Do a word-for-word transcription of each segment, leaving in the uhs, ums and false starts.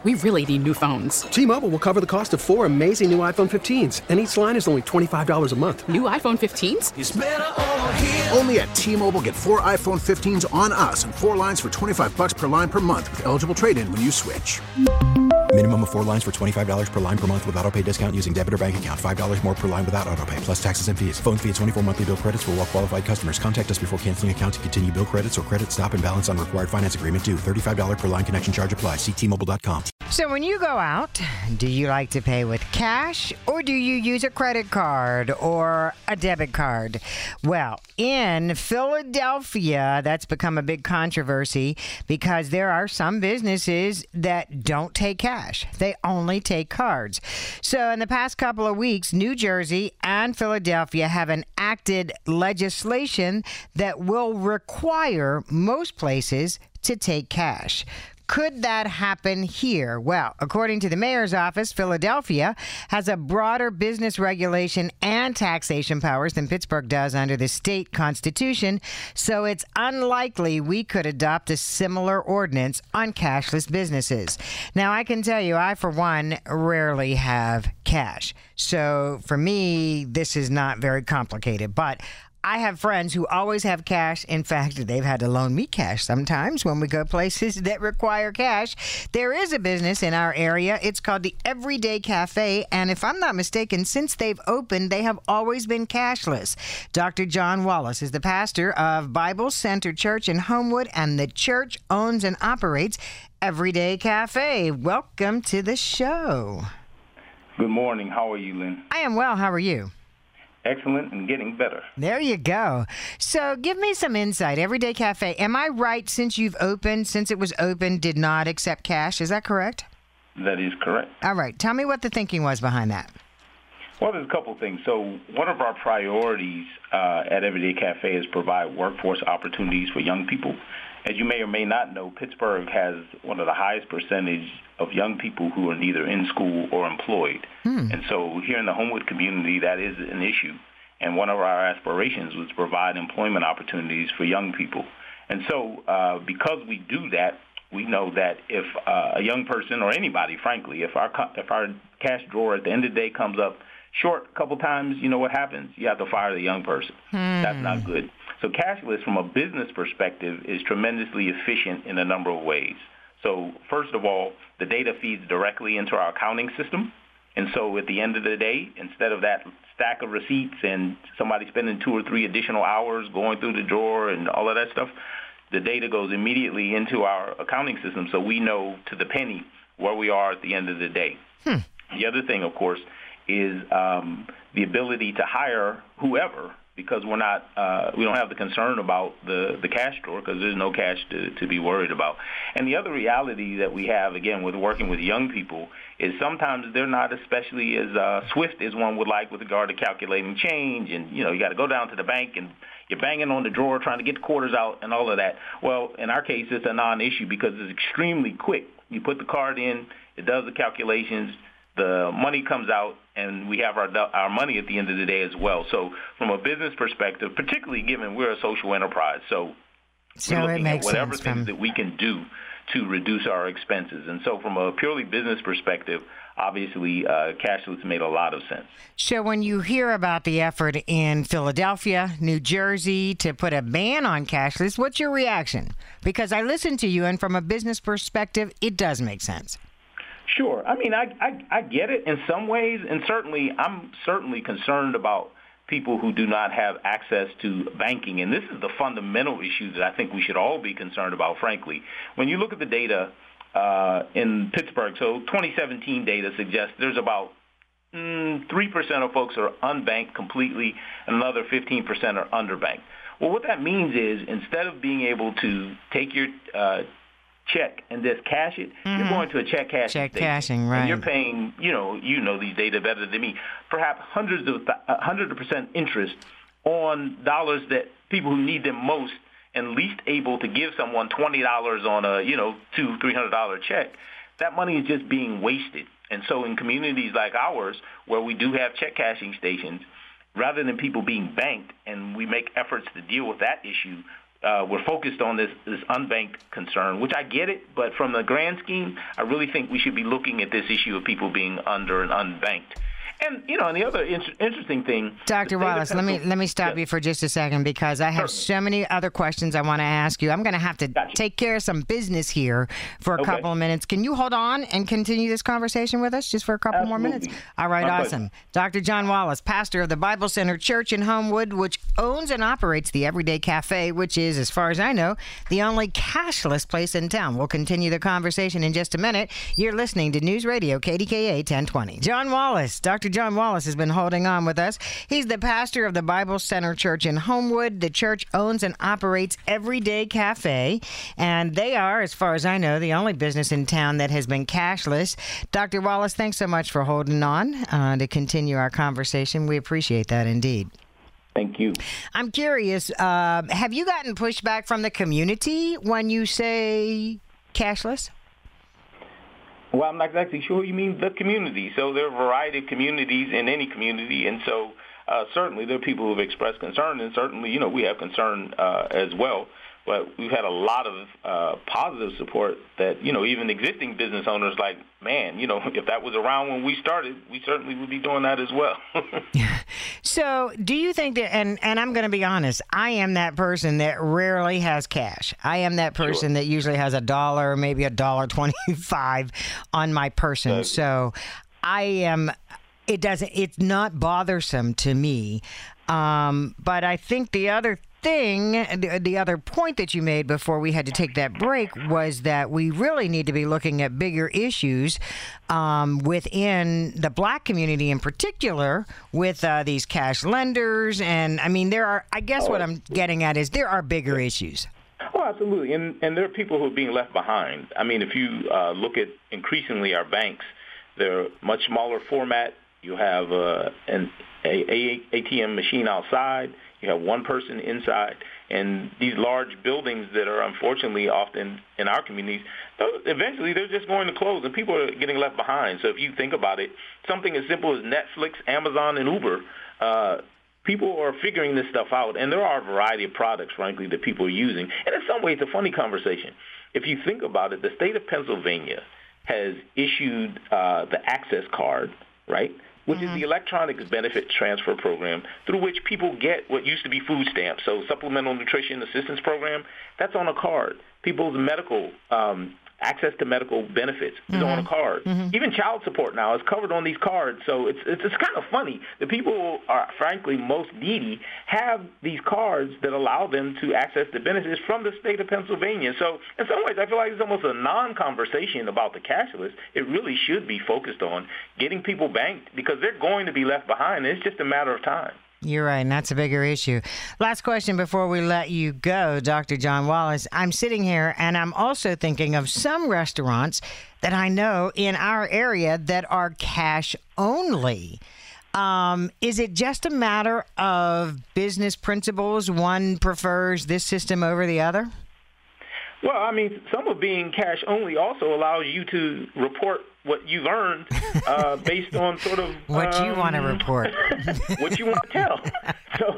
We really need new phones. T-Mobile will cover the cost of four amazing new iPhone fifteens, and each line is only twenty-five dollars a month. New iPhone fifteens? It's better over here. Only at T-Mobile, get four iPhone fifteens on us and four lines for twenty-five dollars per line per month with eligible trade-in when you switch. Minimum of four lines for twenty-five dollars per line per month with autopay discount using debit or bank account. five dollars more per line without autopay, plus taxes and fees. Phone fee at twenty-four monthly bill credits for well-qualified customers. Contact us before canceling account to continue bill credits or credit stop and balance on required finance agreement due. thirty-five dollars per line connection charge applies. See T Mobile dot com. So when you go out, do you like to pay with cash or do you use a credit card or a debit card? Well, in Philadelphia, that's become a big controversy because there are some businesses that don't take cash. They only take cards. So in the past couple of weeks, New Jersey and Philadelphia have enacted legislation that will require most places to take cash. Could that happen here? Well, according to the mayor's office, Philadelphia has a broader business regulation and taxation powers than Pittsburgh does under the state constitution, so it's unlikely we could adopt a similar ordinance on cashless businesses. Now, I can tell you, I, for one, rarely have cash. So for me, this is not very complicated, but I have friends who always have cash. In fact, they've had to loan me cash sometimes when we go places that require cash. There is a business in our area. It's called the Everyday Cafe. And if I'm not mistaken, since they've opened, they have always been cashless. Doctor John Wallace is the pastor of Bible Center Church in Homewood, and the church owns and operates Everyday Cafe. Welcome to the show. Good morning. How are you, Lynn? I am well. How are you? Excellent and getting better. There you go. So give me some insight. Everyday Cafe, am I right, since you've opened, since it was open, did not accept cash? Is that correct? That is correct. All right. Tell me what the thinking was behind that. Well, there's a couple things. So one of our priorities uh, at Everyday Cafe is provide workforce opportunities for young people. As you may or may not know, Pittsburgh has one of the highest percentage of young people who are neither in school or employed. Hmm. And so here in the Homewood community, that is an issue. And one of our aspirations was to provide employment opportunities for young people. And so uh, because we do that, we know that if uh, a young person or anybody, frankly, if our if our cash drawer at the end of the day comes up short a couple times, you know what happens? You have to fire the young person. Hmm. That's not good. So cashless, from a business perspective, is tremendously efficient in a number of ways. So first of all, the data feeds directly into our accounting system. And so at the end of the day, instead of that stack of receipts and somebody spending two or three additional hours going through the drawer and all of that stuff, the data goes immediately into our accounting system, so we know to the penny where we are at the end of the day. Hmm. The other thing, of course, is um, the ability to hire whoever, because we're not, uh, we don't have the concern about the, the cash drawer because there's no cash to, to be worried about. And the other reality that we have, again, with working with young people is sometimes they're not especially as uh, swift as one would like with regard to calculating change. And, you know, you got to go down to the bank and you're banging on the drawer trying to get the quarters out and all of that. Well, in our case, it's a non-issue because it's extremely quick. You put the card in, it does the calculations, the money comes out, and we have our our money at the end of the day as well. So from a business perspective, particularly given we're a social enterprise, so, so we're looking at whatever things from... that we can do to reduce our expenses. And so from a purely business perspective, obviously uh, cashless made a lot of sense. So when you hear about the effort in Philadelphia, New Jersey, to put a ban on cashless, what's your reaction? Because I listened to you, and from a business perspective, it does make sense. Sure. I mean, I, I I get it in some ways, and certainly I'm certainly concerned about people who do not have access to banking, and this is the fundamental issue that I think we should all be concerned about, frankly. When you look at the data uh, in Pittsburgh, so twenty seventeen data suggests there's about mm, three percent of folks are unbanked completely, and another fifteen percent are underbanked. Well, what that means is instead of being able to take your uh, check and just cash it, mm-hmm. you're going to a check cashing check station, cashing, right? And you're paying, you know, you know these data better than me, perhaps hundreds of th- hundred percent interest on dollars that people who need them most and least able to give someone twenty dollars on a, you know, two, three hundred dollar check. That money is just being wasted. And so in communities like ours, where we do have check cashing stations, rather than people being banked, and we make efforts to deal with that issue, uh, we're focused on this, this unbanked concern, which I get it, but from the grand scheme, I really think we should be looking at this issue of people being under and unbanked. And, you know, and the other in- interesting thing... Doctor Wallace, let me let me stop yeah. you for just a second because I have Certainly. so many other questions I want to ask you. I'm going to have to gotcha. take care of some business here for a okay. couple of minutes. Can you hold on and continue this conversation with us just for a couple Absolutely. more minutes? All right, My awesome. pleasure. Doctor John Wallace, pastor of the Bible Center Church in Homewood, which owns and operates the Everyday Cafe, which is, as far as I know, the only cashless place in town. We'll continue the conversation in just a minute. You're listening to News Radio K D K A ten twenty. John Wallace, Doctor John Wallace has been holding on with us. He's the pastor of the Bible Center Church in Homewood. The church owns and operates Everyday Cafe, and they are, as far as I know, the only business in town that has been cashless. Doctor Wallace, thanks so much for holding on uh, to continue our conversation. We appreciate that indeed. Thank you. I'm curious, uh, have you gotten pushback from the community when you say cashless? Well, I'm not exactly sure what you mean, the community. So there are a variety of communities in any community, and so uh, certainly there are people who have expressed concern, and certainly, you know, we have concern uh, as well. But we've had a lot of uh, positive support that, you know, even existing business owners like, man, you know, if that was around when we started, we certainly would be doing that as well. So do you think that, and, and I'm going to be honest, I am that person that rarely has cash. I am that person sure. that usually has a dollar, maybe a dollar twenty-five on my person. Exactly. So I am, it doesn't, it's not bothersome to me. Um, but I think the other thing, the, the other point that you made before we had to take that break was that we really need to be looking at bigger issues um, within the black community in particular with uh, these cash lenders. And I mean, there are, I guess oh, what I'm getting at is there are bigger issues. Oh, absolutely. And, and there are people who are being left behind. I mean, if you uh, look at increasingly our banks, they're much smaller format. You have uh, an a, a ATM machine outside. You have one person inside, and these large buildings that are unfortunately often in our communities, eventually they're just going to close, and people are getting left behind. So if you think about it, something as simple as Netflix, Amazon, and Uber, uh, people are figuring this stuff out, and there are a variety of products, frankly, that people are using. And in some ways, it's a funny conversation. If you think about it, the state of Pennsylvania has issued uh, the Access Card, right? which mm-hmm. is the Electronic Benefit Transfer Program, through which people get what used to be food stamps, so Supplemental Nutrition Assistance Program. That's on a card. People's medical um, access to medical benefits is mm-hmm. on a card. Mm-hmm. Even child support now is covered on these cards. So it's, it's it's kind of funny. The people who are, frankly, most needy have these cards that allow them to access the benefits from the state of Pennsylvania. So in some ways, I feel like it's almost a non-conversation about the cashless. It really should be focused on getting people banked because they're going to be left behind. It's just a matter of time. You're right, and that's a bigger issue. Last question before we let you go, Doctor John Wallace. I'm sitting here, and I'm also thinking of some restaurants that I know in our area that are cash only. Um, is it just a matter of business principles? One prefers this system over the other? Well, I mean, some of being cash only also allows you to report what you've earned uh, based on sort of... What um, you want to report. What you want to tell. So,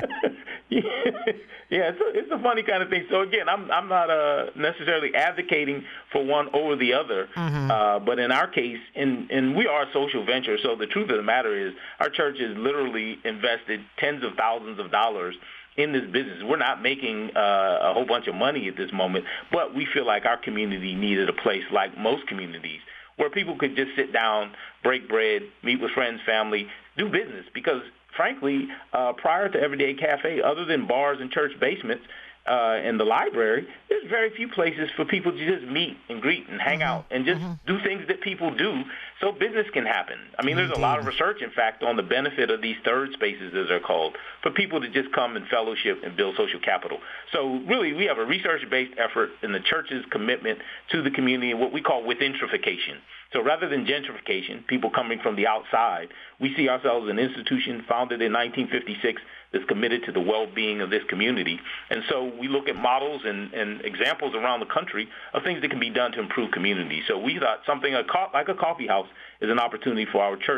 yeah, yeah it's, a, it's a funny kind of thing. So, again, I'm I'm not uh, necessarily advocating for one over the other. Mm-hmm. Uh, but in our case, and, and we are a social venture, so the truth of the matter is our church has literally invested tens of thousands of dollars in this business. We're not making uh, a whole bunch of money at this moment, but we feel like our community needed a place like most communities where people could just sit down, break bread, meet with friends, family, do business. Because, frankly, uh, prior to Everyday Cafe, other than bars and church basements uh, and the library, there's very few places for people to just meet and greet and hang mm-hmm. out and just mm-hmm. do things that people do so business can happen. I mean, there's a lot of research, in fact, on the benefit of these third spaces, as they're called, for people to just come and fellowship and build social capital. So really, we have a research-based effort in the church's commitment to the community and what we call withintrification. So rather than gentrification, people coming from the outside, we see ourselves as an institution founded in nineteen fifty-six that's committed to the well-being of this community. And so we look at models and, and examples around the country of things that can be done to improve community. So we thought something like a coffee house is an opportunity for our church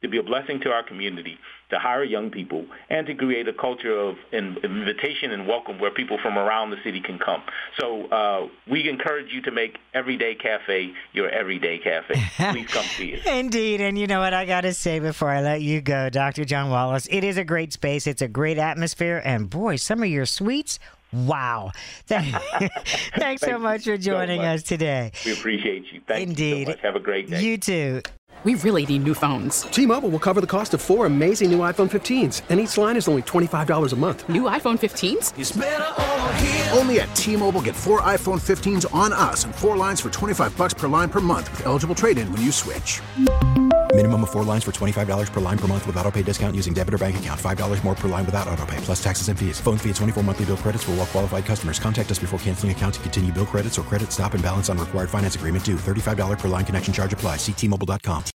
to be a blessing to our community, to hire young people, and to create a culture of invitation and welcome where people from around the city can come. So uh, we encourage you to make Everyday Cafe your everyday cafe. Please come see it. Indeed. And you know what I got to say before I let you go, Doctor John Wallace? It is a great space. It's a great atmosphere. And, boy, some of your sweets, wow. Thanks Thank so much for joining so much. us today. We appreciate you. Thank Indeed. you so much. Have a great day. You too. We really need new phones. T-Mobile will cover the cost of four amazing new iPhone fifteens, and each line is only twenty-five dollars a month. New iPhone fifteens? It's better over here. Only at T-Mobile, get four iPhone fifteens on us and four lines for twenty-five bucks per line per month with eligible trade-in when you switch. Minimum of four lines for twenty-five dollars per line per month with autopay discount using debit or bank account. five dollars more per line without autopay, plus taxes and fees. Phone fee at twenty-four monthly bill credits for well-qualified customers. Contact us before canceling account to continue bill credits or credit stop and balance on required finance agreement due. thirty-five dollars per line connection charge applies. See T Mobile dot com.